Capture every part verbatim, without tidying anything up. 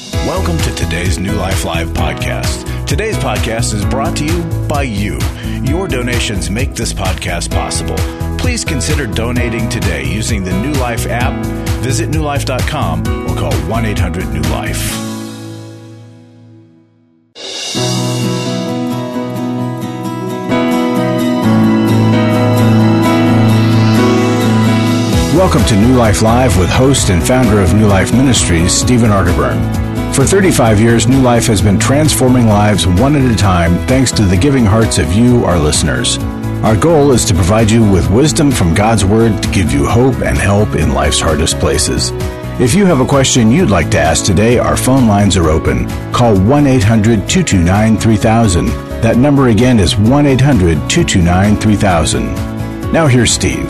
Welcome to today's New Life Live podcast. Today's podcast is brought to you by you. Your donations make this podcast possible. Please consider donating today using the New Life app. Visit new life dot com or call one eight hundred new life. Welcome to New Life Live with host and founder of New Life Ministries, Stephen Arterburn. For thirty-five years, New Life has been transforming lives one at a time thanks to the giving hearts of you, our listeners. Our goal is to provide you with wisdom from God's Word to give you hope and help in life's hardest places. If you have a question you'd like to ask today, our phone lines are open. Call one eight hundred two two nine three thousand. That number again is one eight hundred two two nine three thousand. Now here's Steve.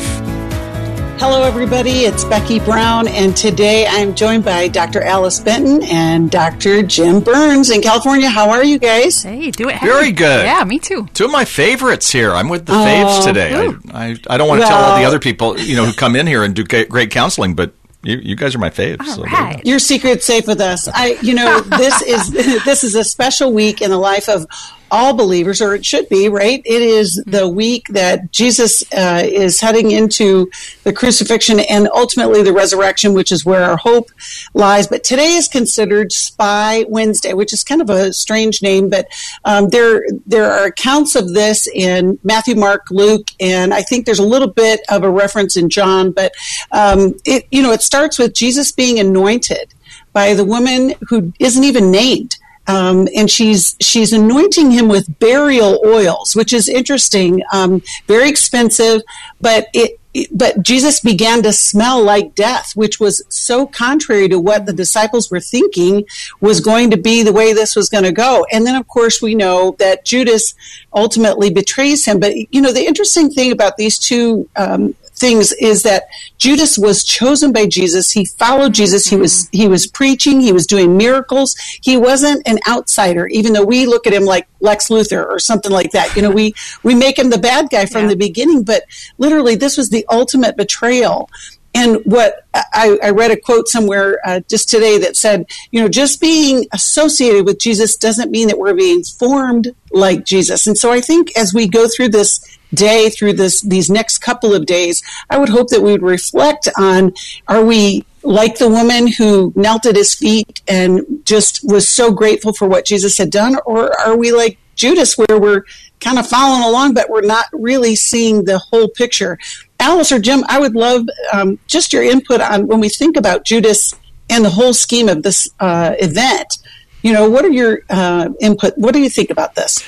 Hello, everybody. It's Becky Brown, and today I'm joined by Doctor Alice Benton and Doctor Jim Burns in California. How are you guys? Hey, do it. Hey. Very good. Yeah, me too. Two of my favorites here. I'm with the Oh, faves today. I, I I don't want to well, tell all the other people, you know, who come in here and do great counseling, but you, you guys are my faves. All so right. Your secret's safe with us. I, you know, this is this is a special week in the life of all believers, or it should be, right? It is the week that Jesus uh, is heading into the crucifixion and ultimately the resurrection, which is where our hope lies. But today is considered Spy Wednesday, which is kind of a strange name, but um, there there are accounts of this in Matthew, Mark, Luke, and I think there's a little bit of a reference in John. But um, it you know it starts with Jesus being anointed by the woman who isn't even named. Um, and she's she's anointing him with burial oils, which is interesting, um, very expensive, but it, it but Jesus began to smell like death, which was so contrary to what the disciples were thinking was going to be the way this was going to go. And then, of course, we know that Judas ultimately betrays him. But you know, the interesting thing about these two um, things is that Judas was chosen by Jesus. He followed Jesus. He was he was preaching. He was doing miracles. He wasn't an outsider, even though we look at him like Lex Luthor or something like that. You know, we we make him the bad guy from yeah. the beginning. But literally, this was the ultimate betrayal. And what I, I read a quote somewhere uh, just today that said, you know, just being associated with Jesus doesn't mean that we're being formed like Jesus. And so I think as we go through this day, through this these next couple of days, I would hope that we would reflect on, are we like the woman who knelt at his feet and just was so grateful for what Jesus had done? Or are we like Judas, where we're kind of following along, but we're not really seeing the whole picture? Alice or Jim, I would love um, just your input on when we think about Judas and the whole scheme of this uh, event. You know, what are your uh, input? What do you think about this?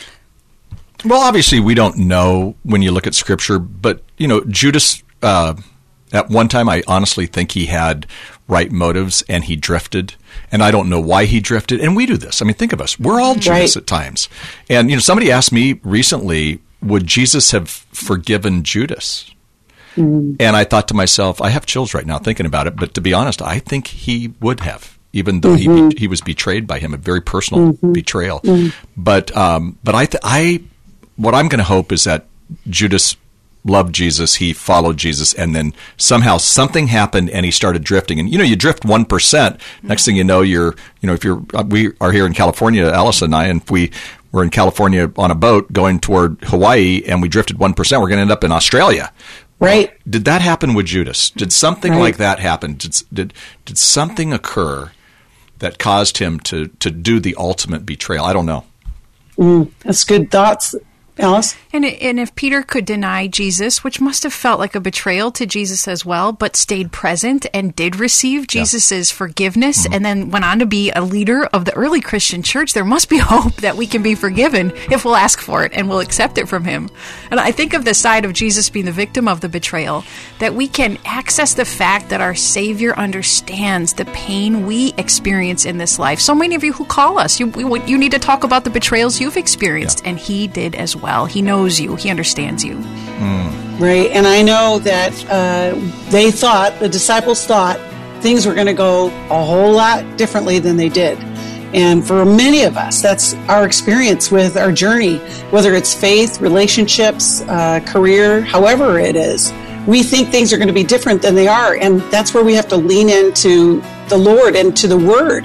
Well, obviously, we don't know when you look at Scripture, but, you know, Judas, uh, at one time, I honestly think he had right motives and he drifted. And I don't know why he drifted. And we do this. I mean, think of us. We're all Judas right. at times. And, you know, somebody asked me recently, would Jesus have forgiven Judas? Mm-hmm. And I thought to myself, I have chills right now thinking about it. But to be honest, I think he would have, even though mm-hmm. he he was betrayed by him, a very personal mm-hmm. betrayal. Mm-hmm. But um, but I th- I what I'm going to hope is that Judas loved Jesus, he followed Jesus, and then somehow something happened and he started drifting. And, you know, you drift one percent. Next thing you know, you're, you know, if you're, we are here in California, Alice and I, and if we were in California on a boat going toward Hawaii and we drifted one percent, we're going to end up in Australia. Right. Well, did that happen with Judas? Did something right. like that happen? Did, did, did something occur that caused him to, to do the ultimate betrayal? I don't know. Mm, that's good thoughts. Alice? And and if Peter could deny Jesus, which must have felt like a betrayal to Jesus as well, but stayed present and did receive Jesus's yeah. forgiveness, mm-hmm. and then went on to be a leader of the early Christian church, there must be hope that we can be forgiven if we'll ask for it and we'll accept it from him. And I think of the side of Jesus being the victim of the betrayal, that we can access the fact that our Savior understands the pain we experience in this life. So many of you who call us, you we, you need to talk about the betrayals you've experienced, yeah. and he did as well. Well, he knows you. He understands you. Mm. Right. And I know that uh, they thought, the disciples thought, things were going to go a whole lot differently than they did. And for many of us, that's our experience with our journey, whether it's faith, relationships, uh, career, however it is. We think things are going to be different than they are. And that's where we have to lean into the Lord and to the Word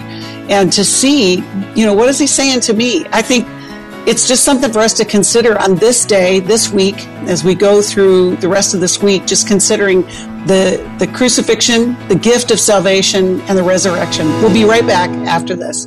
and to see, you know, what is he saying to me? I think it's just something for us to consider on this day, this week, as we go through the rest of this week, just considering the, the crucifixion, the gift of salvation, and the resurrection. We'll be right back after this.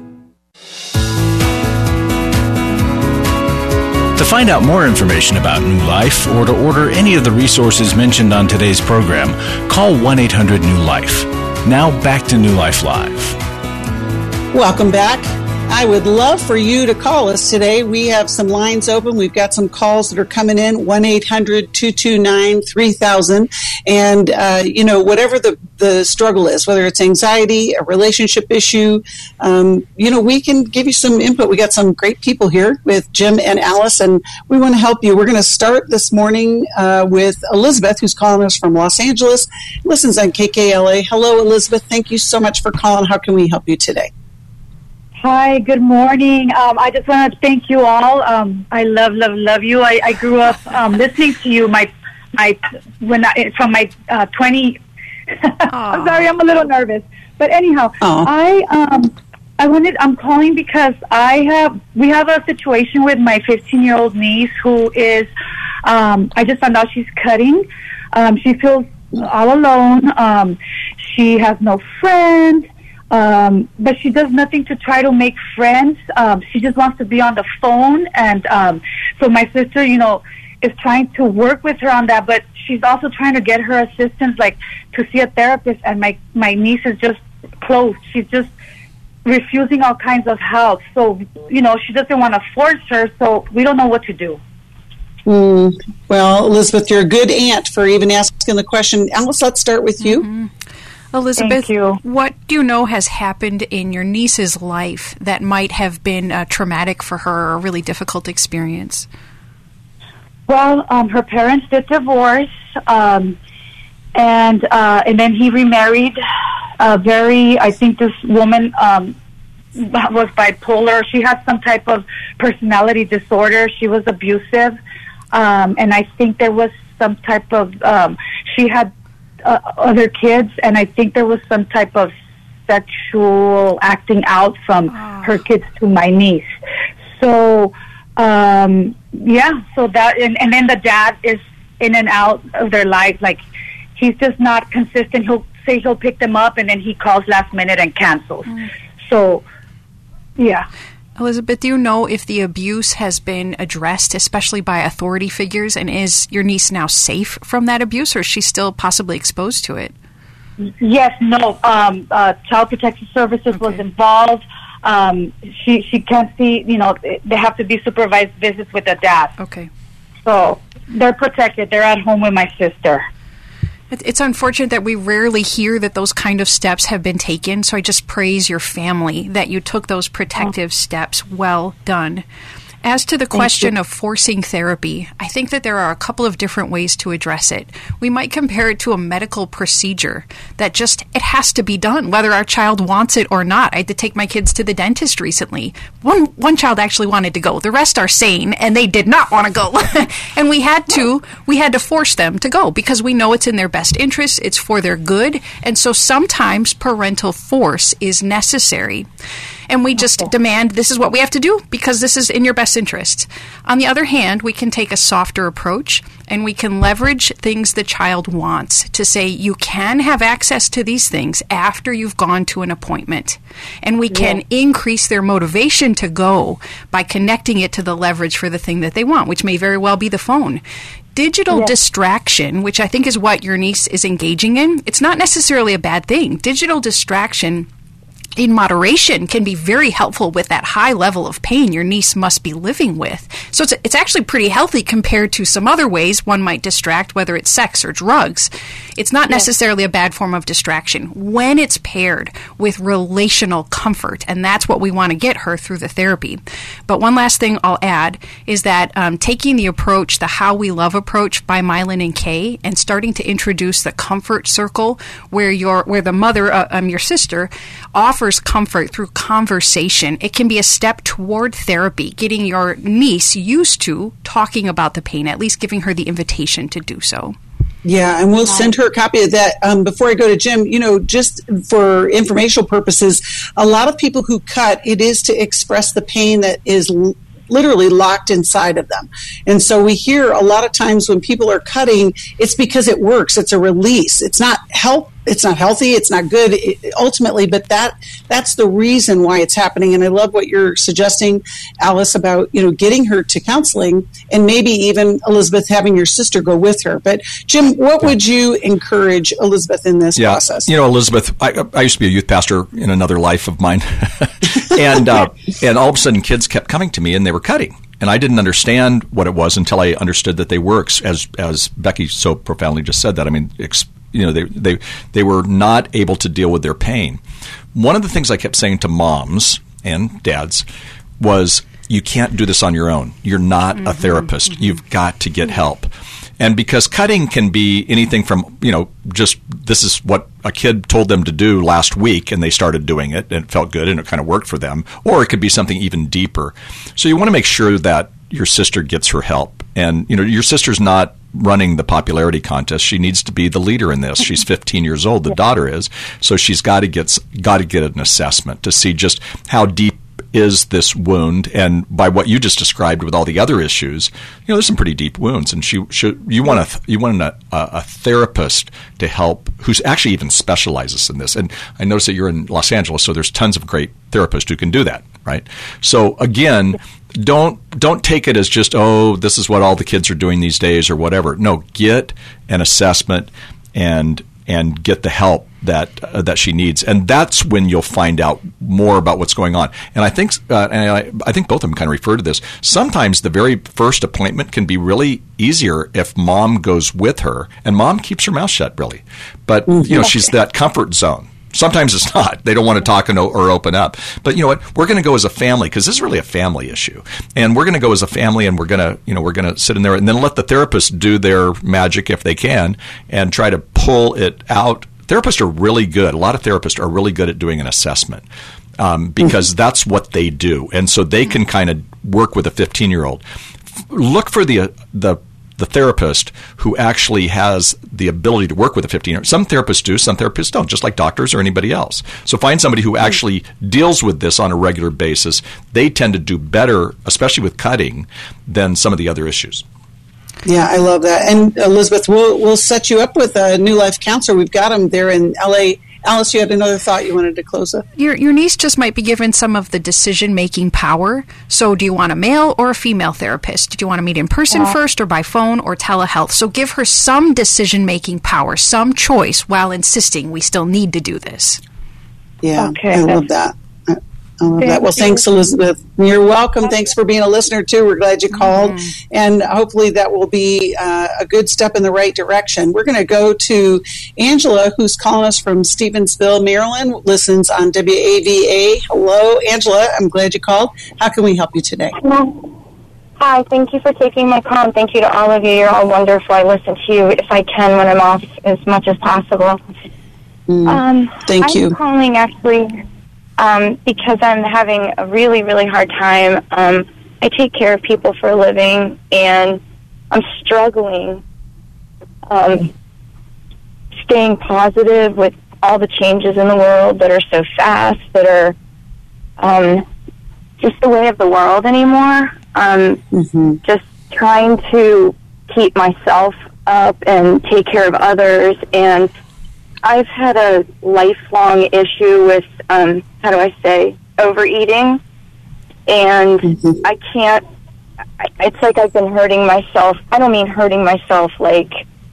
To find out more information about New Life or to order any of the resources mentioned on today's program, call one eight hundred new life. Now back to New Life Live. Welcome back. I would love for you to call us today. We have some lines open. We've got some calls that are coming in, one eight hundred two two nine three thousand. And, uh, you know, whatever the, the struggle is, whether it's anxiety, a relationship issue, um, you know, we can give you some input. We got some great people here with Jim and Alice, and we want to help you. We're going to start this morning uh, with Elizabeth, who's calling us from Los Angeles, listens on K K L A. Hello, Elizabeth. Thank you so much for calling. How can we help you today? Hi, good morning. Um, I just want to thank you all. Um, I love, love, love you. I, I grew up um, listening to you. My, my, when I, from my uh, twenty. I'm sorry, I'm a little nervous. But anyhow, Aww. I, um, I wanted. I'm calling because I have. We have a situation with my fifteen-year-old niece who is. Um, I just found out she's cutting. Um, she feels all alone. Um, she has no friends. Um, but she does nothing to try to make friends. Um, she just wants to be on the phone. And um, so my sister, you know, is trying to work with her on that. But she's also trying to get her assistance, like, to see a therapist. And my, my niece is just closed. She's just refusing all kinds of help. So, you know, she doesn't want to force her. So we don't know what to do. Mm, well, Elizabeth, you're a good aunt for even asking the question. Alice, let's start with you. Mm-hmm. Elizabeth, what do you know has happened in your niece's life that might have been uh, traumatic for her or a really difficult experience? Well, um, her parents did divorce, um, and uh, and then he remarried. A very, I think this woman um, was bipolar. She had some type of personality disorder. She was abusive, um, and I think there was some type of. Um, she had. Uh, other kids, and I think there was some type of sexual acting out from oh. her kids to my niece. So, um, yeah, so that, and, and then the dad is in and out of their lives. Like, he's just not consistent. He'll say he'll pick them up, and then he calls last minute and cancels. Mm. So, yeah. Elizabeth, do you know if the abuse has been addressed, especially by authority figures, and is your niece now safe from that abuse, or is she still possibly exposed to it? Yes, no. Um, uh, Child Protective Services okay. was involved. Um, she she can't see, you know, they have to be supervised visits with the dad. Okay. So they're protected. They're at home with my sister. It's unfortunate that we rarely hear that those kind of steps have been taken, so I just praise your family that you took those protective oh. steps. Well done. As to the question of forcing therapy, I think that there are a couple of different ways to address it. We might compare it to a medical procedure that just, it has to be done, whether our child wants it or not. I had to take my kids to the dentist recently. One one child actually wanted to go. The rest are sane, and they did not want to go. And we had to, we had to force them to go because we know it's in their best interest, it's for their good, and so sometimes parental force is necessary. And we just okay. demand this is what we have to do because this is in your best interest. On the other hand, we can take a softer approach and we can leverage things the child wants to say you can have access to these things after you've gone to an appointment. And we can yeah. increase their motivation to go by connecting it to the leverage for the thing that they want, which may very well be the phone. Digital yes. distraction, which I think is what your niece is engaging in, it's not necessarily a bad thing. Digital distraction in moderation can be very helpful with that high level of pain your niece must be living with. So it's it's actually pretty healthy compared to some other ways one might distract, whether it's sex or drugs. It's not yes. necessarily a bad form of distraction when it's paired with relational comfort, and that's what we want to get her through the therapy. But one last thing I'll add is that um, taking the approach, the How We Love approach by Mylan and Kay, and starting to introduce the comfort circle where your where the mother, uh, um, your sister, offers comfort through conversation. It can be a step toward therapy, getting your niece used to talking about the pain, at least giving her the invitation to do so. Yeah, and we'll send her a copy of that. Um, before I go to Jim, you know, just for informational purposes, a lot of people who cut, it is to express the pain that is l- literally locked inside of them. And so we hear a lot of times when people are cutting, it's because it works. It's a release. It's not help. It's not healthy. It's not good it, ultimately, but that that's the reason why it's happening. And I love what you're suggesting, Alice, about, you know, getting her to counseling and maybe even, Elizabeth, having your sister go with her. But Jim, what would you encourage Elizabeth in this yeah. process? You know, Elizabeth, I, I used to be a youth pastor in another life of mine. and uh, and all of a sudden kids kept coming to me and they were cutting. And I didn't understand what it was until I understood that they were, as as Becky so profoundly just said that. I mean, ex- you know, they they they were not able to deal with their pain. One of the things I kept saying to moms and dads was, you can't do this on your own. You're not mm-hmm. a therapist. Mm-hmm. You've got to get help. And because cutting can be anything from, you know, just this is what a kid told them to do last week and they started doing it and it felt good and it kind of worked for them, or it could be something even deeper. So you want to make sure that your sister gets her help. And, you know, your sister's not running the popularity contest. She needs to be the leader in this. She's fifteen years old, the daughter is. So she's got to get got to get an assessment to see just how deep is this wound, and by what you just described with all the other issues, you know, there's some pretty deep wounds, and she should you want a you want a, a therapist to help who's actually even specializes in this. And I notice that you're in Los Angeles, so there's tons of great therapists who can do that, right? So again, don't don't take it as just, oh, this is what all the kids are doing these days or whatever. No, get an assessment and and get the help that uh, that she needs, and that's when you'll find out more about what's going on. And I think, uh, and I, I think both of them kind of refer to this. Sometimes the very first appointment can be really easier if mom goes with her, and mom keeps her mouth shut, really. But mm-hmm. you know, she's that comfort zone. Sometimes it's not. They don't want to talk and, or open up. But you know what? We're going to go as a family, because this is really a family issue. And we're going to go as a family, and we're going to, you know, we're going to sit in there and then let the therapist do their magic if they can and try to pull it out. Therapists are really good. A lot of therapists are really good at doing an assessment um, because mm-hmm. that's what they do. And so they can kind of work with a fifteen-year-old. Look for the uh, the the therapist who actually has the ability to work with a fifteen-year-old. Some therapists do, some therapists don't, just like doctors or anybody else. So find somebody who actually deals with this on a regular basis. They tend to do better, especially with cutting, than some of the other issues. Yeah, I love that. And Elizabeth, we'll we'll set you up with a New Life counselor. We've got them there in L A. Alice, you had another thought you wanted to close with? Your your niece just might be given some of the decision-making power. So do you want a male or a female therapist? Do you want to meet in person yeah. first or by phone or telehealth? So give her some decision-making power, some choice, while insisting we still need to do this. Yeah, okay. I love that. I love that. Well, thanks, Elizabeth. You're welcome. Thanks for being a listener, too. We're glad you called. Mm-hmm. And hopefully that will be uh, a good step in the right direction. We're going to go to Angela, who's calling us from Stevensville, Maryland, listens on W A V A. Hello, Angela. I'm glad you called. How can we help you today? Hello. Hi. Thank you for taking my call, and thank you to all of you. You're all wonderful. I listen to you if I can when I'm off as much as possible. Mm, um, thank I'm you. I'm calling, actually... Um, because I'm having a really, really hard time. Um, I take care of people for a living, and I'm struggling um, staying positive with all the changes in the world that are so fast, that are um, just the way of the world anymore. Um, mm-hmm. Just trying to keep myself up and take care of others, and I've had a lifelong issue with, um, how do I say, overeating, and mm-hmm. I can't, it's like I've been hurting myself. I don't mean hurting myself like,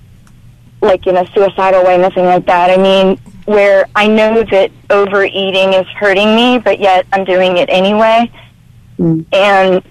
like in a suicidal way, nothing like that. I mean, where I know that overeating is hurting me, but yet I'm doing it anyway. Mm. And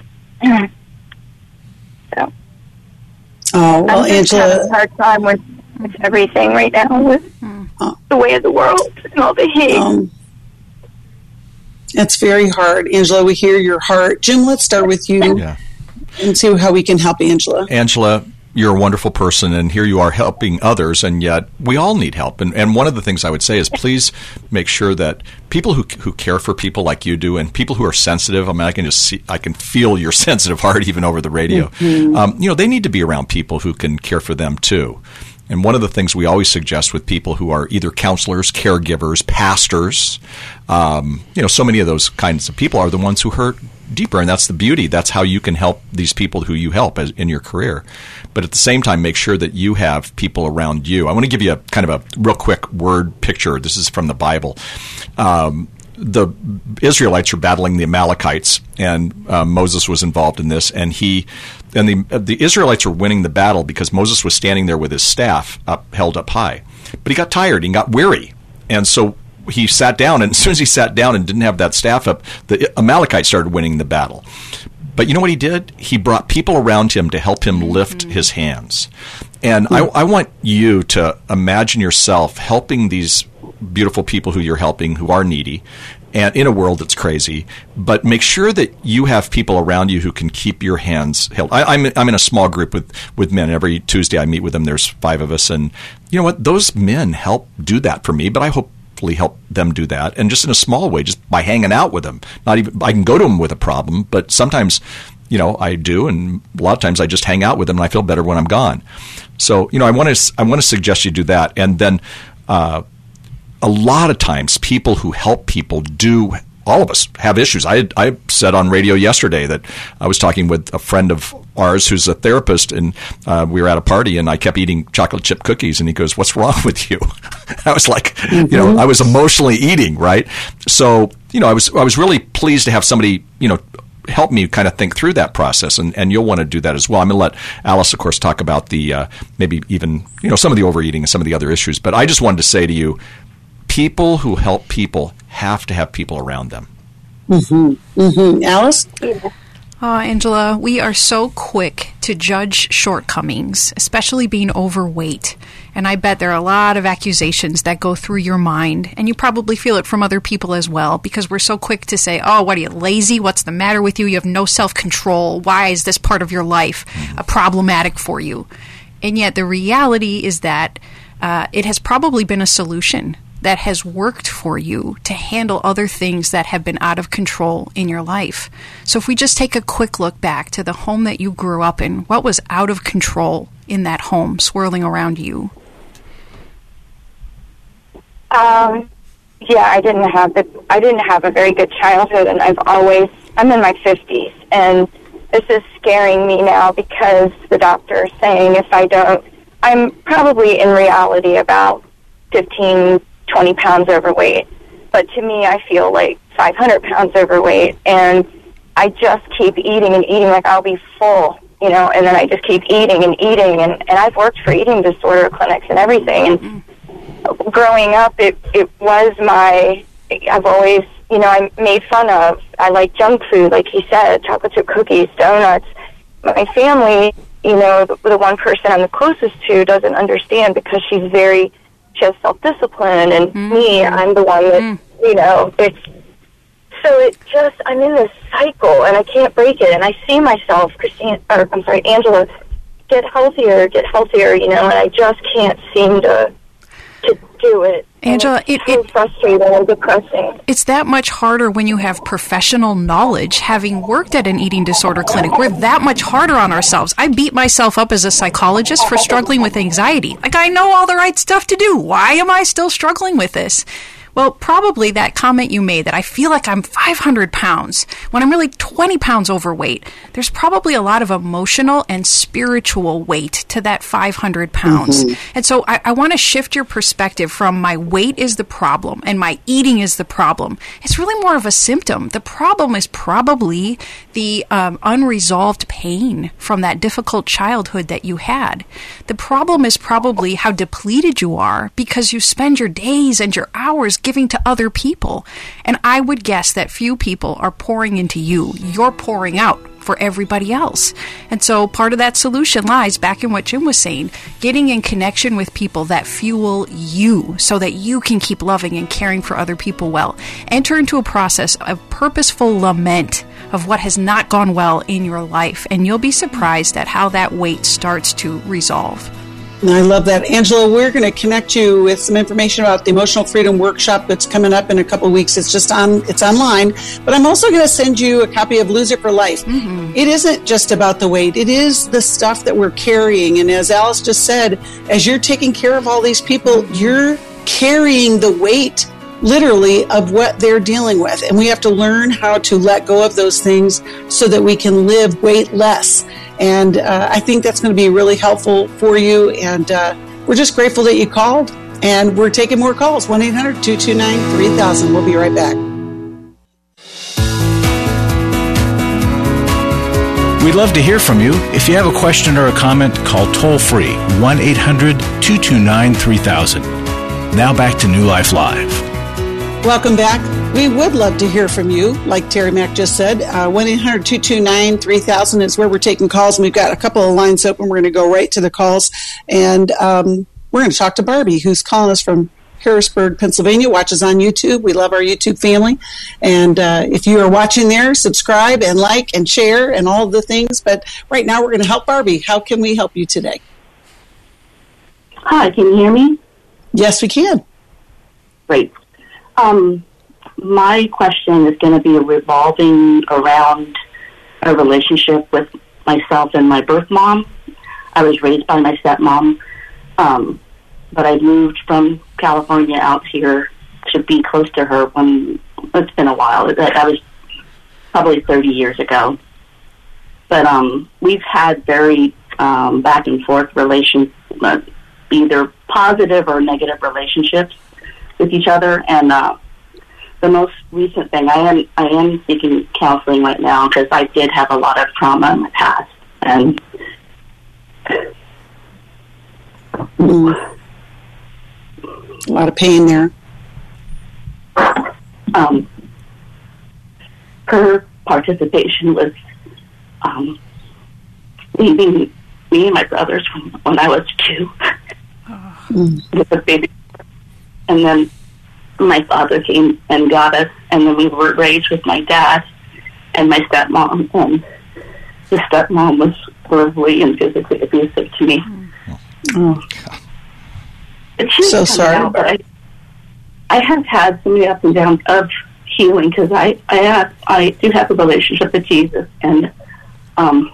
so, oh, well, I'm just Angela, having a hard time with, with everything right now, with uh, the way of the world and all the hate. Um, it's very hard, Angela. We hear your heart. Jim, let's start with you yeah. and see how we can help Angela. Angela, you're a wonderful person, and here you are helping others, and yet we all need help. And, and one of the things I would say is please make sure that people who who care for people like you do, and people who are sensitive, I mean, I can just see, I can feel your sensitive heart even over the radio. Mm-hmm. Um, you know, they need to be around people who can care for them too. And one of the things we always suggest with people who are either counselors, caregivers, pastors, um, you know, so many of those kinds of people are the ones who hurt deeper, and that's the beauty. That's how you can help these people who you help as, in your career. But at the same time, make sure that you have people around you. I want to give you a kind of a real quick word picture. This is from the Bible. Um, the Israelites are battling the Amalekites, and uh, Moses was involved in this, and he and the uh, the Israelites were winning the battle because Moses was standing there with his staff up, held up high. But he got tired, he got weary, and so he sat down, and as soon as he sat down and didn't have that staff up, the Amalekites started winning the battle. But you know what he did? He brought people around him to help him lift mm-hmm. his hands. And I, I want you to imagine yourself helping these beautiful people who you're helping, who are needy, and in a world that's crazy. But make sure that you have people around you who can keep your hands held. I, I'm I'm in a small group with, with men. Every Tuesday I meet with them. There's five of us. And you know what? Those men help do that for me, but I hope help them do that, and just in a small way, just by hanging out with them. Not even I can go to them with a problem, but sometimes, you know, I do, and a lot of times I just hang out with them, and I feel better when I'm gone. So, you know, I want to I want to suggest you do that, and then uh, a lot of times, people who help people do. All of us have issues. I I said on radio yesterday that I was talking with a friend of ours who's a therapist, and uh, we were at a party, and I kept eating chocolate chip cookies, and he goes, "What's wrong with you?" I was like, mm-hmm. you know, I was emotionally eating, right? So, you know, I was I was really pleased to have somebody, you know, help me kind of think through that process, and, and you'll want to do that as well. I'm going to let Alice, of course, talk about the uh, maybe even, you know, some of the overeating and some of the other issues, but I just wanted to say to you, people who help people have to have people around them. Mm-hmm. Mm-hmm. Alice? Oh, Angela, we are so quick to judge shortcomings, especially being overweight. And I bet there are a lot of accusations that go through your mind, and you probably feel it from other people as well, because we're so quick to say, oh, what are you, lazy? What's the matter with you? You have no self-control. Why is this part of your life uh, problematic for you? And yet the reality is that uh, it has probably been a solution that has worked for you to handle other things that have been out of control in your life. So if we just take a quick look back to the home that you grew up in, what was out of control in that home swirling around you? Um, yeah, I didn't have the, I didn't have a very good childhood, and I've always, I'm in my fifties, and this is scaring me now because the doctor is saying if I don't, I'm probably in reality about fifteen, twenty pounds overweight, but to me I feel like five hundred pounds overweight, and I just keep eating and eating like I'll be full, you know, and then I just keep eating and eating, and, and I've worked for eating disorder clinics and everything, and mm-hmm. growing up it, it was my, I've always, you know, I made fun of, I like junk food, like he said, chocolate chip cookies, donuts. My family, you know, the, the one person I'm the closest to doesn't understand because she's very, she has self-discipline, and mm-hmm. me, I'm the one that, mm-hmm. you know, it's, so it just, I'm in this cycle, and I can't break it, and I see myself, Christine, or I'm sorry, Angela, get healthier, get healthier, you know, and I just can't seem to, to do it. Angela, it's it, so it, frustrating and depressing. It's that much harder when you have professional knowledge. Having worked at an eating disorder clinic, we're that much harder on ourselves. I beat myself up as a psychologist for struggling with anxiety. Like, I know all the right stuff to do. Why am I still struggling with this? Well, probably that comment you made that I feel like I'm five hundred pounds when I'm really twenty pounds overweight. There's probably a lot of emotional and spiritual weight to that five hundred pounds. Mm-hmm. And so I, I want to shift your perspective from my weight is the problem and my eating is the problem. It's really more of a symptom. The problem is probably the um, unresolved pain from that difficult childhood that you had. The problem is probably how depleted you are because you spend your days and your hours giving to other people. And I would guess that few people are pouring into you. You're pouring out for everybody else. And so part of that solution lies back in what Jim was saying, getting in connection with people that fuel you so that you can keep loving and caring for other people well. Enter into a process of purposeful lament of what has not gone well in your life, and you'll be surprised at how that weight starts to resolve. I love that. Angela, we're going to connect you with some information about the Emotional Freedom Workshop that's coming up in a couple of weeks. It's just on, it's online. But I'm also going to send you a copy of Lose It for Life. Mm-hmm. It isn't just about the weight. It is the stuff that we're carrying. And as Alice just said, as you're taking care of all these people, you're carrying the weight, literally, of what they're dealing with. And we have to learn how to let go of those things so that we can live weightless. And uh, I think that's going to be really helpful for you. And uh, we're just grateful that you called. And we're taking more calls. one eight hundred two two nine three thousand. We'll be right back. We'd love to hear from you. If you have a question or a comment, call toll-free one eight hundred two two nine three thousand. Now back to New Life Live. Welcome back. We would love to hear from you, like Terry Mack just said. Uh, one eight hundred two two nine three thousand is where we're taking calls, and we've got a couple of lines open. We're going to go right to the calls, and um, we're going to talk to Barbie, who's calling us from Harrisburg, Pennsylvania, watches on YouTube. We love our YouTube family, and uh, if you are watching there, subscribe and like and share and all of the things. But right now we're going to help Barbie. How can we help you today? Hi, can you hear me? Yes, we can. Great. Um, my question is going to be revolving around a relationship with myself and my birth mom. I was raised by my stepmom, um, but I moved from California out here to be close to her when it's been a while. That was probably thirty years ago. But um, we've had very um, back and forth relations, uh, either positive or negative relationships with each other, and uh, the most recent thing, I am I am seeking counseling right now because I did have a lot of trauma in my past, and mm. a lot of pain there. Um, her participation was um, leaving me and my brothers when, when I was two mm. with a baby. And then my father came and got us, and then we were raised with my dad and my stepmom, and the stepmom was verbally and physically abusive to me. Oh. It's so sorry. Out, but I, I have had so many ups and downs of healing because I, I, have, I do have a relationship with Jesus, and um,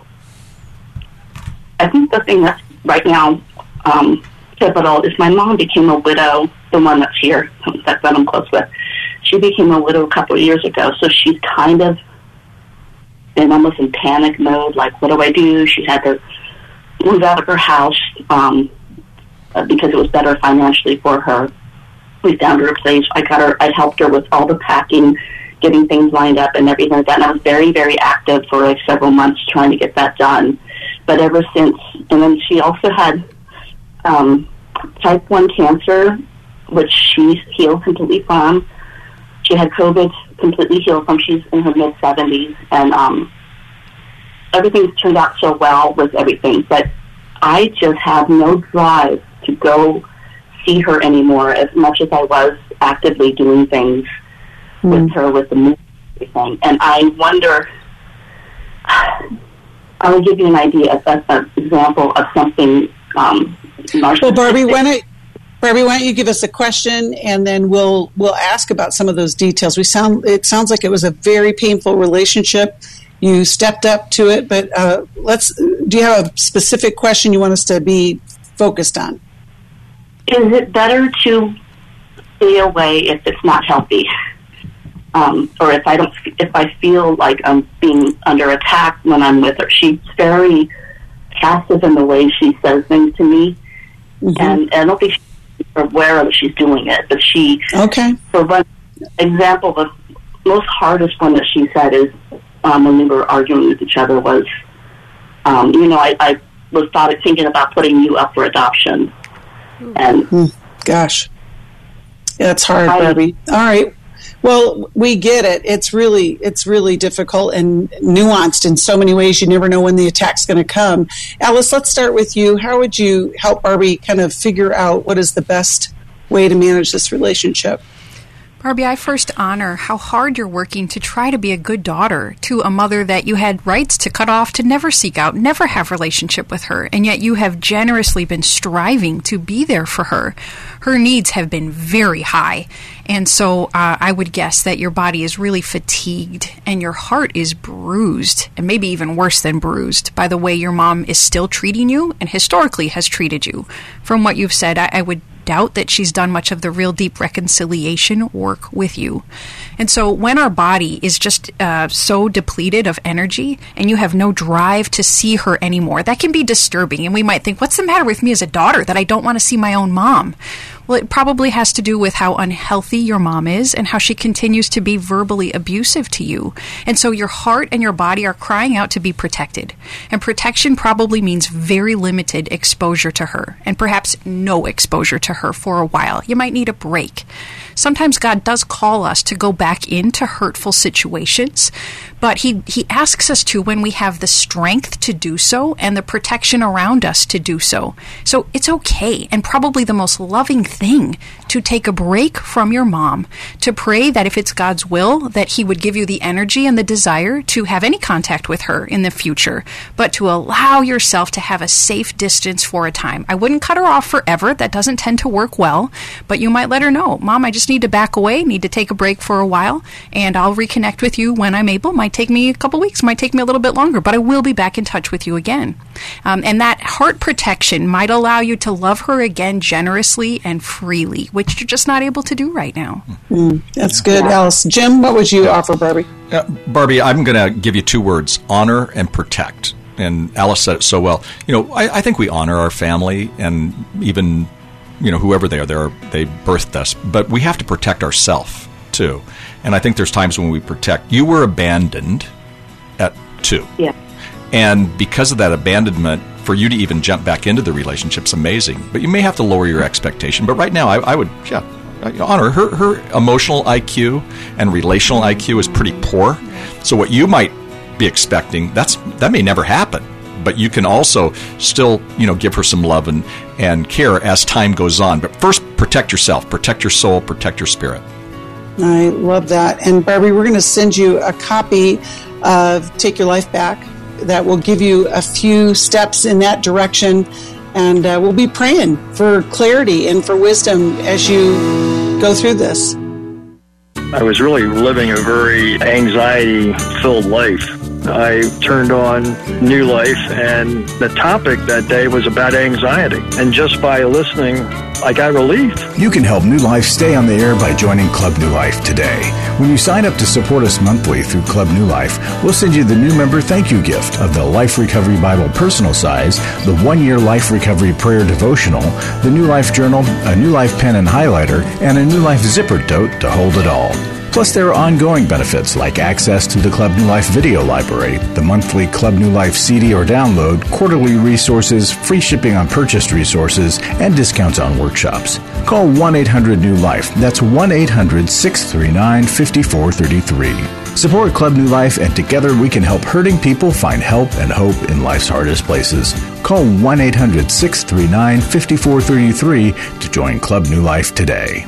I think the thing that's right now um, pivotal is my mom became a widow, the one that's here, that I'm close with. She became a widow a couple of years ago, so she's kind of been almost in panic mode, like, what do I do? She had to move out of her house um, because it was better financially for her. We found her a place. I got her, I helped her with all the packing, getting things lined up and everything like that, and I was very, very active for like several months trying to get that done. But ever since, and then she also had um, type one cancer, which she's healed completely from. She had COVID completely healed from. She's in her mid-seventies, and um, everything's turned out so well with everything. But I just have no drive to go see her anymore as much as I was actively doing things mm. with her, with the movie and everything. And I wonder, I will give you an idea, an example of something um, narcissistic. Well, Barbie, why don't, Barbie, why don't you give us a question, and then we'll we'll ask about some of those details. We sound it sounds like it was a very painful relationship. You stepped up to it, but uh, let's. Do you have a specific question you want us to be focused on? Is it better to stay away if it's not healthy, um, or if I don't, if I feel like I'm being under attack when I'm with her? She's very passive in the way she says things to me, mm-hmm. and, and I don't think she's aware of she's doing it. But she, okay. For one example, the most hardest one that she said is um, when we were arguing with each other was, um, you know, I, I was thought thinking about putting you up for adoption. And mm, gosh, yeah, it's hard, I, Barbie. All right, well, we get it. It's really, it's really difficult and nuanced in so many ways. You never know when the attack's going to come. Alice, let's start with you. How would you help Barbie kind of figure out what is the best way to manage this relationship? Barbie, I first honor how hard you're working to try to be a good daughter to a mother that you had rights to cut off, to never seek out, never have relationship with her, and yet you have generously been striving to be there for her. Her needs have been very high, and so uh, I would guess that your body is really fatigued and your heart is bruised, and maybe even worse than bruised, by the way your mom is still treating you and historically has treated you. From what you've said, I, I would doubt that she's done much of the real deep reconciliation work with you. And so when our body is just uh, so depleted of energy and you have no drive to see her anymore, that can be disturbing. And we might think, what's the matter with me as a daughter that I don't want to see my own mom? Well, it probably has to do with how unhealthy your mom is and how she continues to be verbally abusive to you. And so your heart and your body are crying out to be protected. And protection probably means very limited exposure to her, and perhaps no exposure to her for a while. You might need a break. Sometimes God does call us to go back into hurtful situations, but he, he asks us to when we have the strength to do so and the protection around us to do so. So it's okay, and probably the most loving thing, to take a break from your mom, to pray that if it's God's will, that he would give you the energy and the desire to have any contact with her in the future, but to allow yourself to have a safe distance for a time. I wouldn't cut her off forever. That doesn't tend to work well, but you might let her know, Mom, I just need to back away, need to take a break for a while, and I'll reconnect with you when I'm able. Might take me a couple weeks, might take me a little bit longer, but I will be back in touch with you again. Um, and that heart protection might allow you to love her again generously and freely, which you're just not able to do right now. Mm, that's good, Alice. Jim, what would you offer Barbie? Uh, Barbie, I'm going to give you two words: honor and protect. And Alice said it so well. You know, I, I think we honor our family, and even, you know, whoever they are, they're, they birthed us. But we have to protect ourselves, too. And I think there's times when we protect. You were abandoned at two. Yeah. And because of that abandonment, for you to even jump back into the relationship's amazing. But you may have to lower your expectation. But right now, I, I would, yeah, honor her. Her emotional I Q and relational I Q is pretty poor. So what you might be expecting, that's that may never happen. But you can also still, you know, give her some love and, and care as time goes on. But first, protect yourself, protect your soul, protect your spirit. I love that. And Barbie, we're going to send you a copy of Take Your Life Back that will give you a few steps in that direction. And uh, we'll be praying for clarity and for wisdom as you go through this. I was really living a very anxiety-filled life. I turned on New Life, and the topic that day was about anxiety. And just by listening, I got relief. You can help New Life stay on the air by joining Club New Life today. When you sign up to support us monthly through Club New Life, we'll send you the new member thank you gift of the Life Recovery Bible personal size, the one-year Life Recovery Prayer Devotional, the New Life Journal, a New Life pen and highlighter, and a New Life zipper tote to hold it all. Plus, there are ongoing benefits like access to the Club New Life video library, the monthly Club New Life C D or download, quarterly resources, free shipping on purchased resources, and discounts on workshops. Call one eight hundred new life. That's one eight hundred six three nine five four three three. Support Club New Life, and together we can help hurting people find help and hope in life's hardest places. Call one eight hundred six three nine five four three three to join Club New Life today.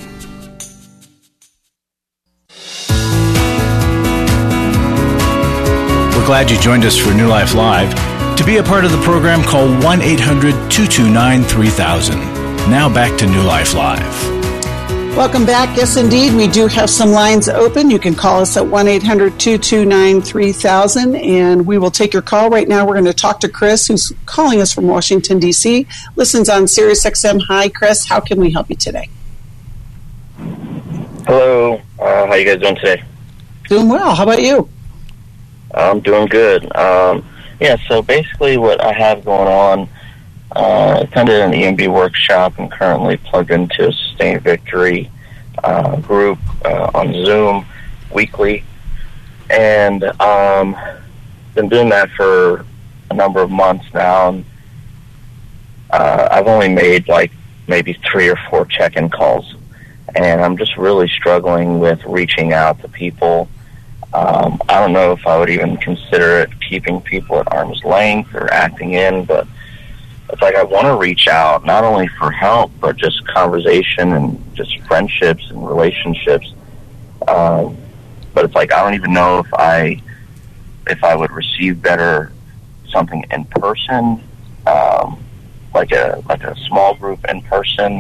Glad you joined us for New Life Live. To be a part of the program, call one eight hundred two two nine three thousand. Now back to New Life Live. Welcome back. Yes, indeed, we do have some lines open. You can call us at one eight hundred two two nine three thousand, and we will take your call. Right now, we're going to talk to Chris, who's calling us from Washington, D C, listens on Sirius X M. Hi, Chris. How can we help you today? Hello. Uh, how you guys doing today? Doing well. How about you? I'm doing good. Um, yeah, so basically what I have going on, uh, attended an E M B workshop and currently plugged into a Sustained Victory uh, group uh, on Zoom weekly. And um, been doing that for a number of months now. And, uh, I've only made like maybe three or four check-in calls. And I'm just really struggling with reaching out to people. Um, I don't know if I would even consider it keeping people at arm's length or acting in, but it's like I want to reach out, not only for help, but just conversation and just friendships and relationships. Um, but it's like I don't even know if I if I would receive better something in person, um, like a like a small group in person,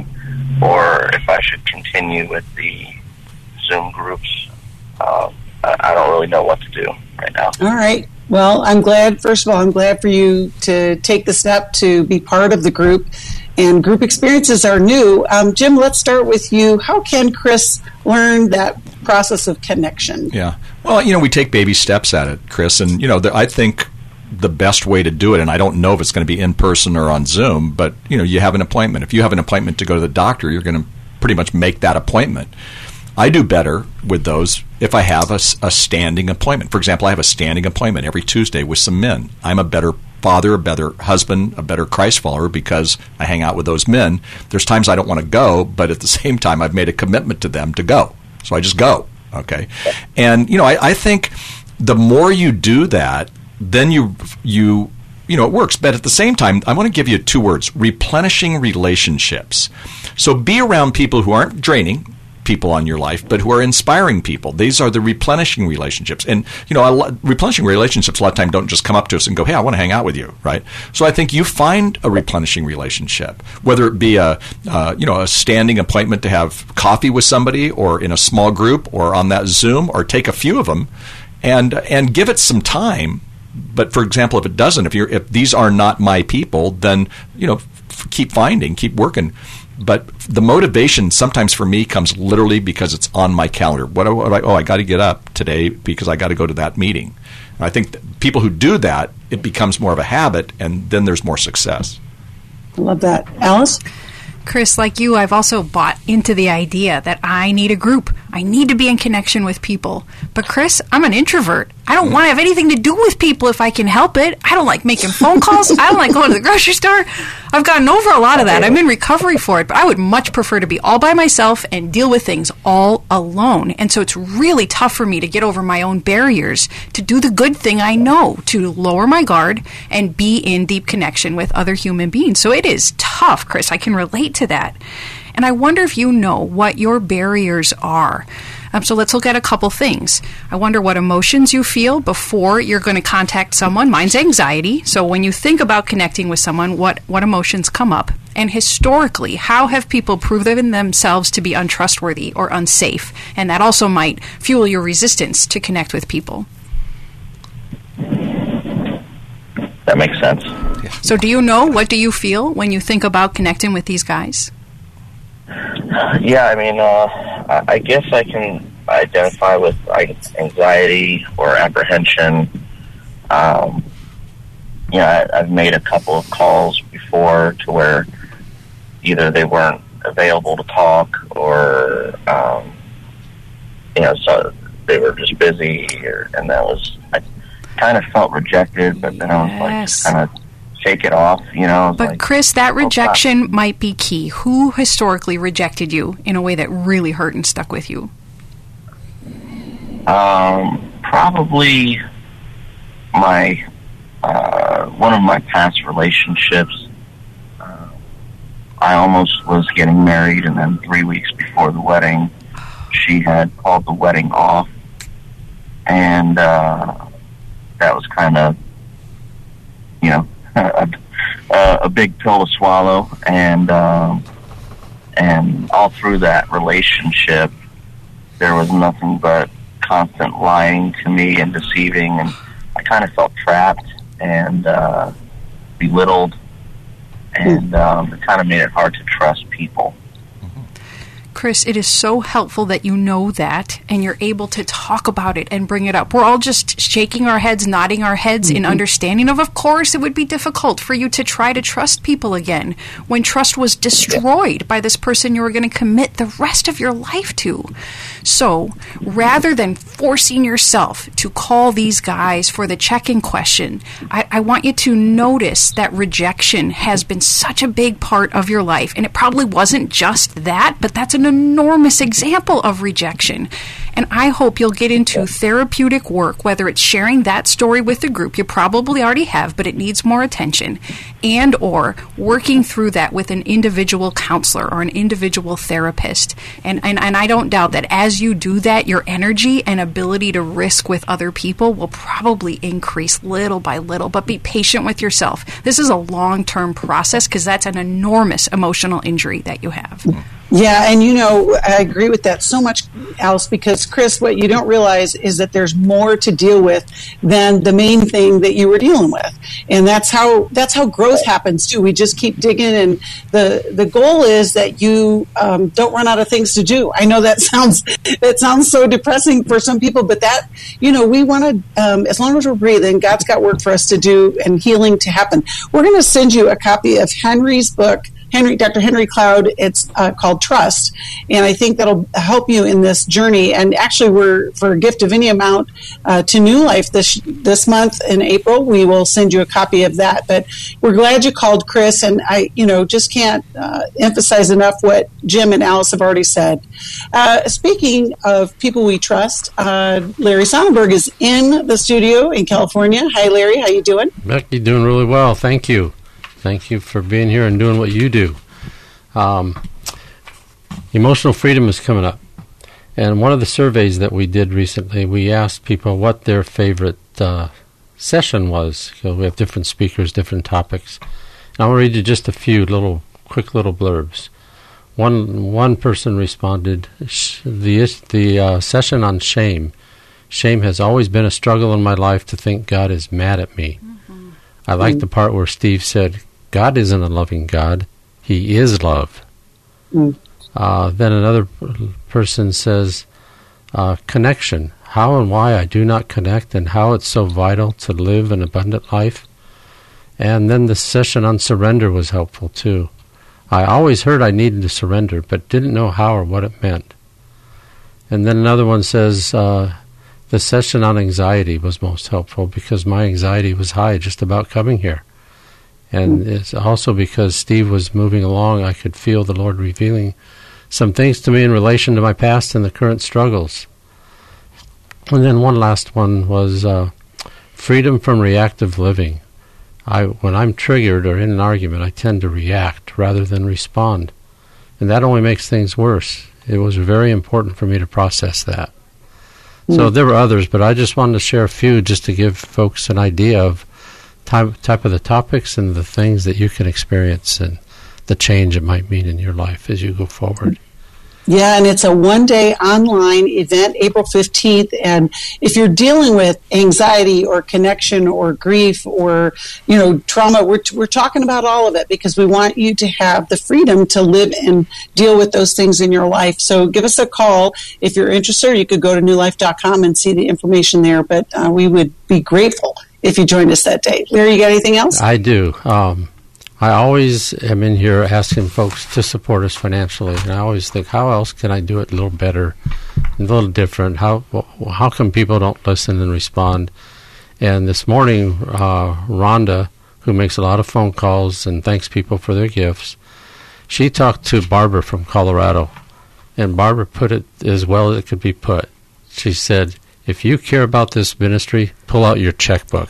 or if I should continue with the Zoom groups. Um, I, I don't really know what to do right now. All right. Well, I'm glad, first of all, I'm glad for you to take the step to be part of the group. And group experiences are new. Um, Jim, let's start with you. How can Chris learn that process of connection? Yeah. Well, you know, we take baby steps at it, Chris. And, you know, the, I think the best way to do it, and I don't know if it's going to be in person or on Zoom, but, you know, you have an appointment. If you have an appointment to go to the doctor, you're going to pretty much make that appointment. I do better with those if I have a, a standing appointment. For example, I have a standing appointment every Tuesday with some men. I'm a better father, a better husband, a better Christ follower because I hang out with those men. There's times I don't want to go, but at the same time, I've made a commitment to them to go. So I just go, okay? And, you know, I, I think the more you do that, then you, you, you know, it works. But at the same time, I want to give you two words, replenishing relationships. So be around people who aren't draining people on your life, but who are inspiring people. These are the replenishing relationships. And, you know, a, replenishing relationships a lot of time don't just come up to us and go, hey, I want to hang out with you, right? So I think you find a replenishing relationship, whether it be a, uh, you know, a standing appointment to have coffee with somebody or in a small group or on that Zoom, or take a few of them and, and give it some time. But for example, if it doesn't, if you're, if these are not my people, then, you know, f- keep finding, keep working. But the motivation sometimes for me comes literally because it's on my calendar. What, what I, oh, I got to get up today because I got to go to that meeting. And I think that people who do that, it becomes more of a habit, and then there's more success. I love that. Alice? Chris, like you, I've also bought into the idea that I need a group. I need to be in connection with people. But Chris, I'm an introvert. I don't want to have anything to do with people if I can help it. I don't like making phone calls. I don't like going to the grocery store. I've gotten over a lot of that. I'm in recovery for it, but I would much prefer to be all by myself and deal with things all alone. And so it's really tough for me to get over my own barriers, to do the good thing I know, to lower my guard and be in deep connection with other human beings. So it is tough, Chris. I can relate to that. And I wonder if you know what your barriers are. Um, so let's look at a couple things. I wonder what emotions you feel before you're going to contact someone. Mine's anxiety. So when you think about connecting with someone, what, what emotions come up? And historically, how have people proven themselves to be untrustworthy or unsafe? And that also might fuel your resistance to connect with people. That makes sense. So do you know, what do you feel when you think about connecting with these guys? Yeah, I mean, uh, I guess I can identify with anxiety or apprehension. Um, you know, I, I've made a couple of calls before to where either they weren't available to talk or, um, you know, so they were just busy, or, and that was, I kind of felt rejected, but then I was like, just kind of shake it off, you know. But like, Chris, that rejection oh, might be key. Who historically rejected you in a way that really hurt and stuck with you? Um, probably my uh, one of my past relationships. Uh, I almost was getting married, and then three weeks before the wedding, she had called the wedding off, and uh, that was kind of, you know, a, a, a big pill to swallow. And um, and all through that relationship, there was nothing but constant lying to me and deceiving, and I kind of felt trapped and uh, belittled, and um, it kind of made it hard to trust people. Chris, it is so helpful that you know that and you're able to talk about it and bring it up. We're all just shaking our heads, nodding our heads mm-hmm. in understanding of, of course, it would be difficult for you to try to trust people again when trust was destroyed by this person you were going to commit the rest of your life to. So rather than forcing yourself to call these guys for the check-in question, I, I want you to notice that rejection has been such a big part of your life. And it probably wasn't just that, but that's an enormous example of rejection. And I hope you'll get into therapeutic work, whether it's sharing that story with a group, you probably already have, but it needs more attention, and or working through that with an individual counselor or an individual therapist. And, and, and I don't doubt that as you do that, your energy and ability to risk with other people will probably increase little by little, but be patient with yourself. This is a long-term process because that's an enormous emotional injury that you have. Yeah, and you know, I agree with that so much, Alice, because, Chris, what you don't realize is that there's more to deal with than the main thing that you were dealing with. And that's how that's how growth happens, too. We just keep digging, and the the goal is that you um, don't run out of things to do. I know that sounds that sounds so depressing for some people, but that, you know, we want to, um, as long as we're breathing, God's got work for us to do and healing to happen. We're going to send you a copy of Henry's book, Henry, Doctor Henry Cloud. It's uh, called Trust, and I think that'll help you in this journey. And actually, we're for a gift of any amount uh, to New Life this this month in April, we will send you a copy of that. But we're glad you called, Chris, and I, you know, just can't uh, emphasize enough what Jim and Alice have already said. Uh, speaking of people we trust, uh, Larry Sonnenberg is in the studio in California. Hi, Larry. How you doing? Becky, doing really well. Thank you. Thank you for being here and doing what you do. Um, emotional freedom is coming up. And one of the surveys that we did recently, we asked people what their favorite uh, session was. So we have different speakers, different topics. And I want to read you just a few little, quick little blurbs. One one person responded, the, the uh, session on shame. Shame has always been a struggle in my life to think God is mad at me. Mm-hmm. I like mm-hmm. the part where Steve said, God isn't a loving God. He is love. Mm. Uh, then another person says, uh, connection. How and why I do not connect and how it's so vital to live an abundant life. And then the session on surrender was helpful too. I always heard I needed to surrender, but didn't know how or what it meant. And then another one says, uh, the session on anxiety was most helpful because my anxiety was high just about coming here. And mm. it's also because Steve was moving along, I could feel the Lord revealing some things to me in relation to my past and the current struggles. And then one last one was uh, freedom from reactive living. I, when I'm triggered or in an argument, I tend to react rather than respond. And that only makes things worse. It was very important for me to process that. Mm. So there were others, but I just wanted to share a few just to give folks an idea of type, type of the topics and the things that you can experience and the change it might mean in your life as you go forward. Yeah, and it's a one-day online event, April fifteenth, and if you're dealing with anxiety or connection or grief or, you know, trauma, we're we're talking about all of it because we want you to have the freedom to live and deal with those things in your life. So give us a call if you're interested. You could go to new life dot com and see the information there, but uh, we would be grateful if you joined us that day. Larry, you got anything else? I do. Um I always am in here asking folks to support us financially, and I always think, how else can I do it a little better, a little different? How how come people don't listen and respond? And this morning, uh, Rhonda, who makes a lot of phone calls and thanks people for their gifts, she talked to Barbara from Colorado, and Barbara put it as well as it could be put. She said, if you care about this ministry, pull out your checkbook.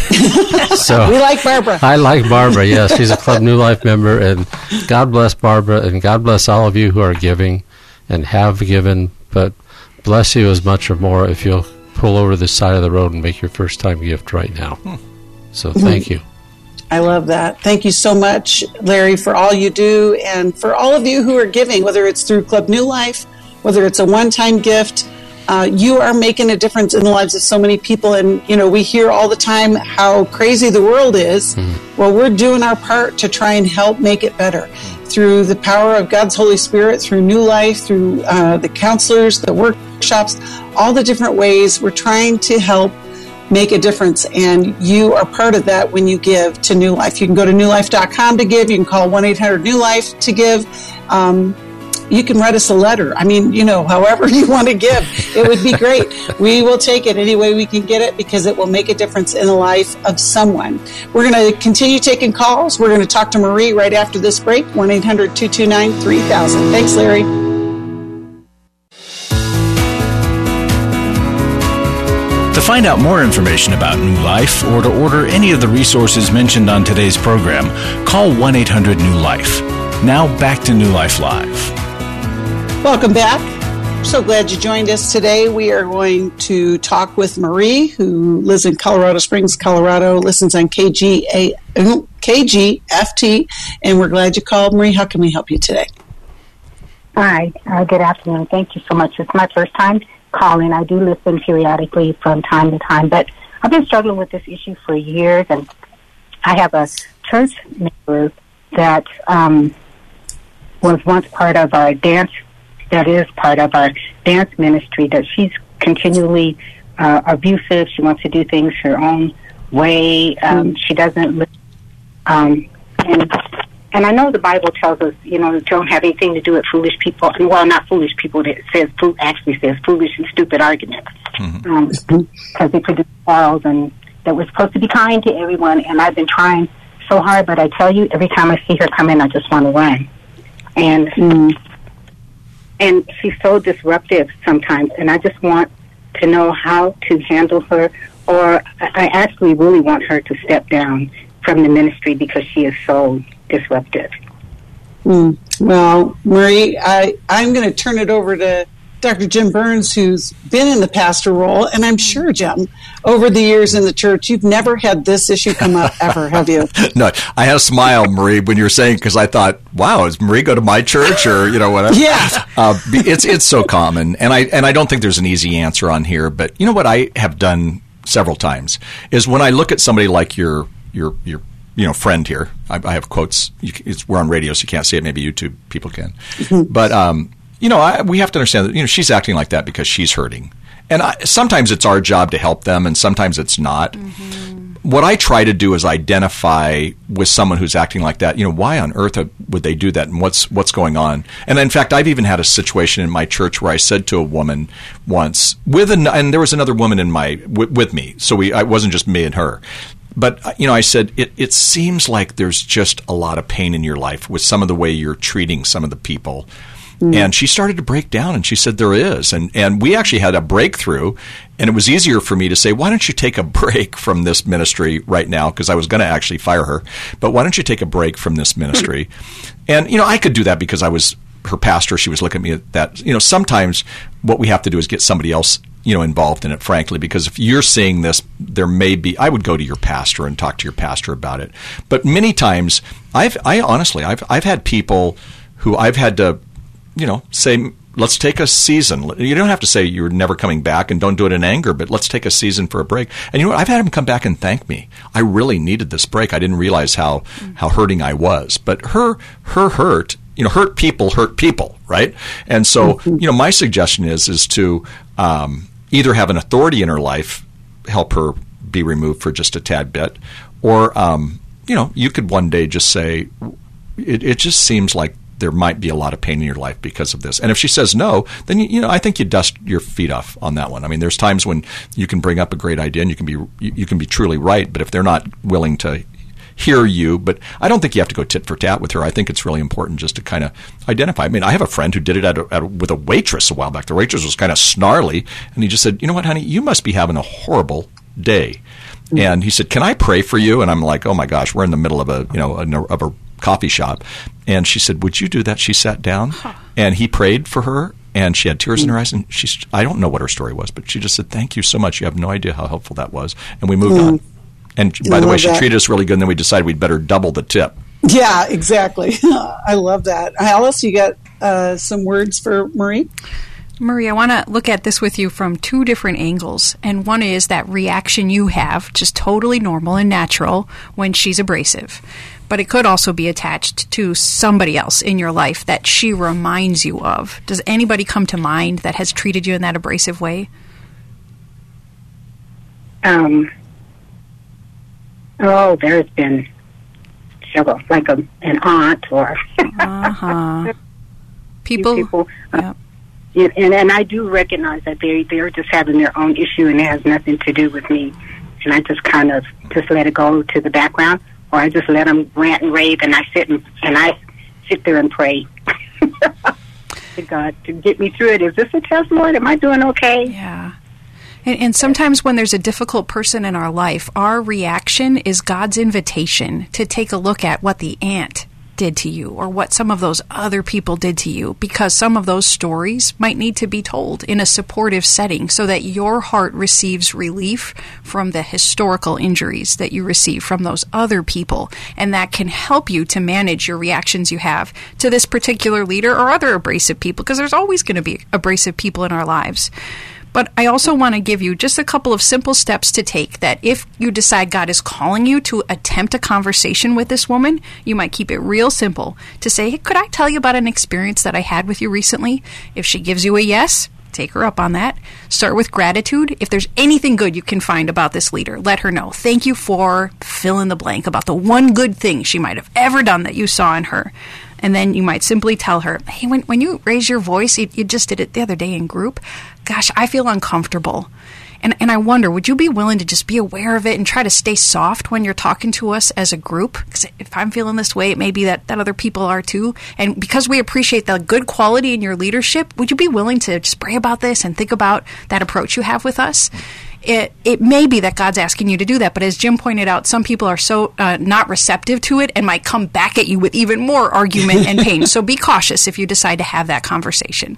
So we like Barbara. I like Barbara, yes. She's a Club New Life member, and God bless Barbara, and God bless all of you who are giving and have given, but bless you as much or more if you'll pull over the side of the road and make your first-time gift right now. Hmm. So thank you. I love that. Thank you so much, Larry, for all you do, and for all of you who are giving, whether it's through Club New Life, whether it's a one-time gift. Uh, you are making a difference in the lives of so many people. And, you know, we hear all the time how crazy the world is. Mm. Well, we're doing our part to try and help make it better through the power of God's Holy Spirit, through New Life, through uh, the counselors, the workshops, all the different ways we're trying to help make a difference. And you are part of that when you give to New Life. You can go to new life dot com to give. You can call one eight hundred new life to give. Um, You can write us a letter. I mean, you know, however you want to give, it would be great. We will take it any way we can get it because it will make a difference in the life of someone. We're going to continue taking calls. We're going to talk to Marie right after this break, one eight hundred two two nine three thousand. Thanks, Larry. To find out more information about New Life or to order any of the resources mentioned on today's program, call one eight hundred new life. Now back to New Life Live. Welcome back. So glad you joined us today. We are going to talk with Marie, who lives in Colorado Springs, Colorado, listens on K G A, K G F T, and we're glad you called. Marie, how can we help you today? Hi, uh, good afternoon. Thank you so much. It's my first time calling. I do listen periodically from time to time, but I've been struggling with this issue for years, and I have a church member that um, was once part of our dance, that is part of our dance ministry, that she's continually uh, abusive. She wants to do things her own way. Um, she doesn't live, um, and And I know the Bible tells us, you know, don't have anything to do with foolish people. And, well, not foolish people. It says, actually says foolish and stupid arguments. Mm-hmm. Um, because they produce quarrels, and that we're supposed to be kind to everyone. And I've been trying so hard, but I tell you, every time I see her come in, I just want to run. And mm, and she's so disruptive sometimes. And I just want to know how to handle her. Or I actually really want her to step down from the ministry because she is so disruptive. Mm. Well, Marie, I, I'm going to turn it over to Doctor Jim Burns, who's been in the pastor role, and I'm sure, Jim, over the years in the church, you've never had this issue come up ever, have you? No, I had a smile, Marie, when you were saying, because I thought, wow, does Marie go to my church or, you know, whatever? Yeah. Uh, it's, it's so common, and I, and I don't think there's an easy answer on here, but you know what I have done several times is when I look at somebody like your, your, your, you know, friend here. I, I have quotes. You, it's, we're on radio, so you can't see it. Maybe YouTube people can. Mm-hmm. But, um, you know, I, we have to understand that, you know, she's acting like that because she's hurting. And I, sometimes it's our job to help them, and sometimes it's not. Mm-hmm. What I try to do is identify with someone who's acting like that, you know, why on earth would they do that, and what's what's going on? And in fact, I've even had a situation in my church where I said to a woman once, with an, and there was another woman in my w- with me, so we it wasn't just me and her. But, you know, I said, it, it seems like there's just a lot of pain in your life with some of the way you're treating some of the people. Mm. And she started to break down, and she said, there is. And, and we actually had a breakthrough, and it was easier for me to say, why don't you take a break from this ministry right now? Because I was going to actually fire her. But why don't you take a break from this ministry? And, you know, I could do that because I was her pastor. She was looking at me at that. You know, sometimes what we have to do is get somebody else, you know, involved in it, frankly, because if you're seeing this, there may be, I would go to your pastor and talk to your pastor about it. But many times, I've, I honestly, I've, I've had people who I've had to, you know, say, let's take a season. You don't have to say you're never coming back and don't do it in anger, but let's take a season for a break. And you know what? I've had them come back and thank me. I really needed this break. I didn't realize how, how hurting I was. But her, her hurt, you know, hurt people hurt people, right? And so, mm-hmm. you know, my suggestion is, is to, um, either have an authority in her life help her be removed for just a tad bit, or, um, you know, you could one day just say, it, it just seems like there might be a lot of pain in your life because of this. And if she says no, then, you, you know, I think you dust your feet off on that one. I mean, there's times when you can bring up a great idea and you can be, you, you can be truly right, but if they're not willing to hear you, but I don't think you have to go tit for tat with her. I think it's really important just to kind of identify. I mean, I have a friend who did it at a, at a, with a waitress a while back. The waitress was kind of snarly, and he just said, you know what, honey, you must be having a horrible day. Mm-hmm. And he said, can I pray for you? And I'm like, oh my gosh, we're in the middle of a, you know, a, of a coffee shop. And she said, would you do that? She sat down, huh. and he prayed for her, and she had tears mm-hmm. in her eyes. And she's, I don't know what her story was, but she just said, thank you so much. You have no idea how helpful that was. And we moved mm-hmm. on. And by the way, she treated us really good, and then we decided we'd better double the tip. Yeah, exactly. I love that. Alice, you got uh, some words for Marie? Marie, I want to look at this with you from two different angles. And one is that reaction you have, just totally normal and natural when she's abrasive. But it could also be attached to somebody else in your life that she reminds you of. Does anybody come to mind that has treated you in that abrasive way? Um... Oh, there's been several, like a, an aunt or uh-huh. people. people yep. uh, and and I do recognize that they they're just having their own issue and it has nothing to do with me. And I just kind of just let it go to the background, or I just let them rant and rave, and I sit and, and I sit there and pray to God to get me through it. Is this a test, Lord? Am I doing okay? Yeah. And, and sometimes when there's a difficult person in our life, our reaction is God's invitation to take a look at what the ant did to you or what some of those other people did to you, because some of those stories might need to be told in a supportive setting so that your heart receives relief from the historical injuries that you receive from those other people, and that can help you to manage your reactions you have to this particular leader or other abrasive people, because there's always going to be abrasive people in our lives. But I also want to give you just a couple of simple steps to take that if you decide God is calling you to attempt a conversation with this woman, you might keep it real simple to say, hey, could I tell you about an experience that I had with you recently? If she gives you a yes, take her up on that. Start with gratitude. If there's anything good you can find about this leader, let her know. Thank you for fill in the blank about the one good thing she might have ever done that you saw in her. And then you might simply tell her, hey, when, when you raise your voice, you, you just did it the other day in group, gosh, I feel uncomfortable. And and I wonder, would you be willing to just be aware of it and try to stay soft when you're talking to us as a group? Because if I'm feeling this way, it may be that, that other people are too. And because we appreciate the good quality in your leadership, would you be willing to just pray about this and think about that approach you have with us? It it may be that God's asking you to do that, but as Jim pointed out, some people are so uh, not receptive to it and might come back at you with even more argument and pain. So be cautious if you decide to have that conversation.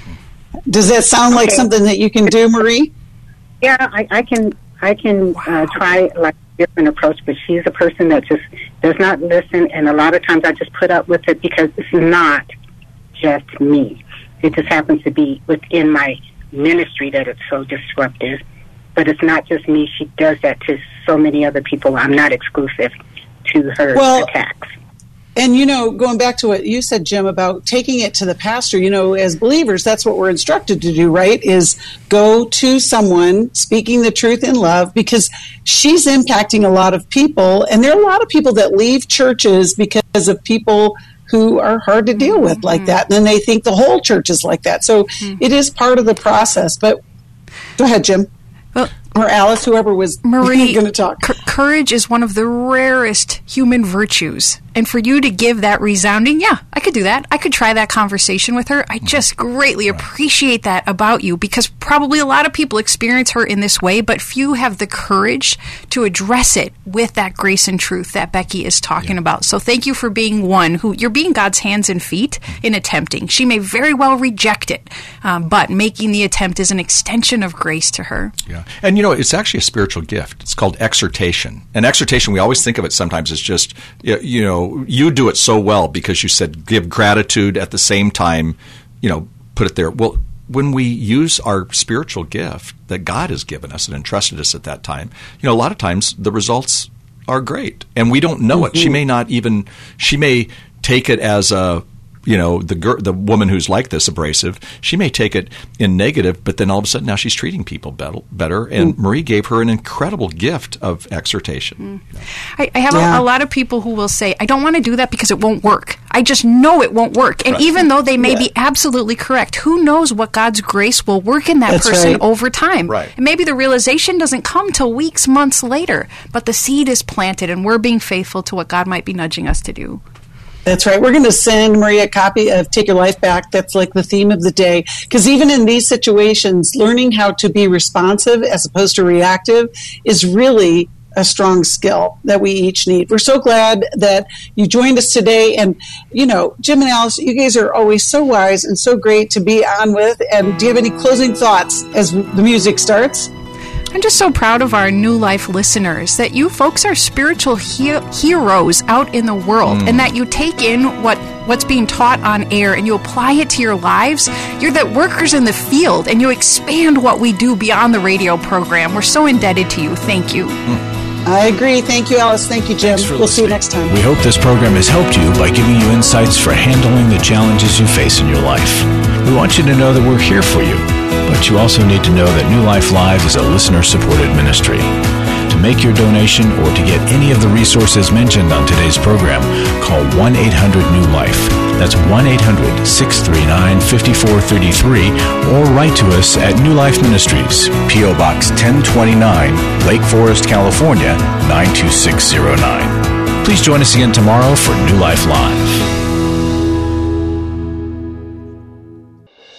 Does that sound like Okay. something that you can do, Marie? Yeah, I, I can I can uh, try like a different approach, but she's a person that just does not listen, and a lot of times I just put up with it because it's not just me. It just happens to be within my ministry that it's so disruptive. But it's not just me. She does that to so many other people. I'm not exclusive to her Well, attacks. And, you know, going back to what you said, Jim, about taking it to the pastor, you know, as believers, that's what we're instructed to do, right? Is go to someone speaking the truth in love, because she's impacting a lot of people. And there are a lot of people that leave churches because of people who are hard to deal with mm-hmm. like that. And then they think the whole church is like that. So mm-hmm. it is part of the process. But go ahead, Jim. Well, or Alice, whoever was Marie, going to talk. C- courage is one of the rarest human virtues. And for you to give that resounding, yeah, I could do that. I could try that conversation with her. I just greatly appreciate that about you, because probably a lot of people experience her in this way, but few have the courage to address it with that grace and truth that Becky is talking yeah. about. So thank you for being one who, you're being God's hands and feet in attempting. She may very well reject it, um, but making the attempt is an extension of grace to her. Yeah. And you know, it's actually a spiritual gift. It's called exhortation. And exhortation, we always think of it sometimes as just, you know, you do it so well because you said give gratitude at the same time, you know, put it there. Well, when we use our spiritual gift that God has given us and entrusted us at that time, you know, a lot of times the results are great. And we don't know mm-hmm. it. She may not even, she may take it as a, you know, the gir- the woman who's like this, abrasive, she may take it in negative, but then all of a sudden now she's treating people better. better and mm. Marie gave her an incredible gift of exhortation. Mm. You know. I, I have yeah. a, a lot of people who will say, I don't want to do that because it won't work. I just know it won't work. And right. even though they may yeah. be absolutely correct, who knows what God's grace will work in that That's person right. over time. Right. And maybe the realization doesn't come till weeks, months later, but the seed is planted and we're being faithful to what God might be nudging us to do. That's right. We're going to send Maria a copy of Take Your Life Back. That's like the theme of the day. Because even in these situations, learning how to be responsive as opposed to reactive is really a strong skill that we each need. We're so glad that you joined us today. And, you know, Jim and Alice, you guys are always so wise and so great to be on with. And do you have any closing thoughts as the music starts? I'm just so proud of our New Life listeners that you folks are spiritual he- heroes out in the world mm. and that you take in what, what's being taught on air and you apply it to your lives. You're the workers in the field and you expand what we do beyond the radio program. We're so indebted to you. Thank you. Mm. I agree. Thank you, Alice. Thank you, Jim. We'll see you next time. We hope this program has helped you by giving you insights for handling the challenges you face in your life. We want you to know that we're here for you, but you also need to know that New Life Live is a listener-supported ministry. To make your donation or to get any of the resources mentioned on today's program, call one eight hundred new life. That's one eight hundred, six three nine, five four three three, or write to us at New Life Ministries, P O Box ten twenty-nine, Lake Forest, California, nine two six zero nine. Please join us again tomorrow for New Life Live.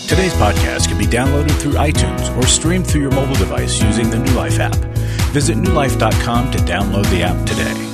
Today's podcast can be downloaded through iTunes or streamed through your mobile device using the New Life app. Visit new life dot com to download the app today.